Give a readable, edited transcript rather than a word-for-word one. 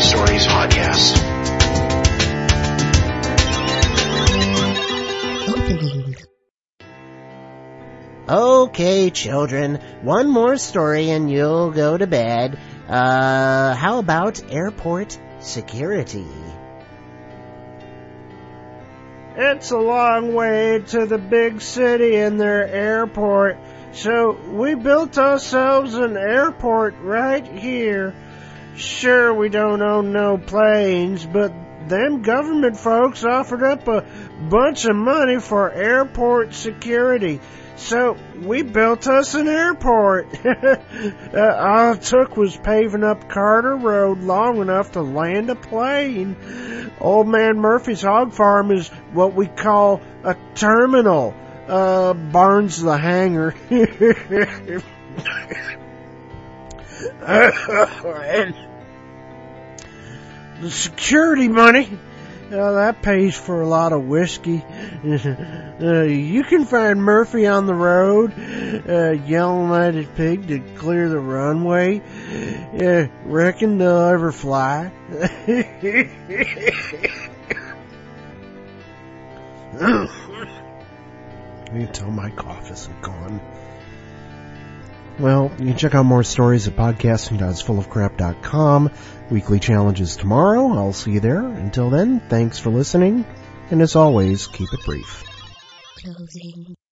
Stories Podcast. Okay, children, one more story and you'll go to bed. How about airport security? It's a long way to the big city and their airport, so we built ourselves an airport right here. Sure, we don't own no planes, but them government folks offered up a bunch of money for airport security. So we built us an airport. All it took was paving up Carter Road long enough to land a plane. Old Man Murphy's hog farm is what we call a terminal. Barnes the hangar. And the security money, that pays for a lot of whiskey. You can find Murphy on the road, yelling at his pig to clear the runway. Reckon they'll ever fly? Until my cough isn't gone. Well, you can check out more stories at podcasting.isfullofcrap.com. Weekly challenges tomorrow. I'll see you there. Until then, thanks for listening. And as always, keep it brief. Closing.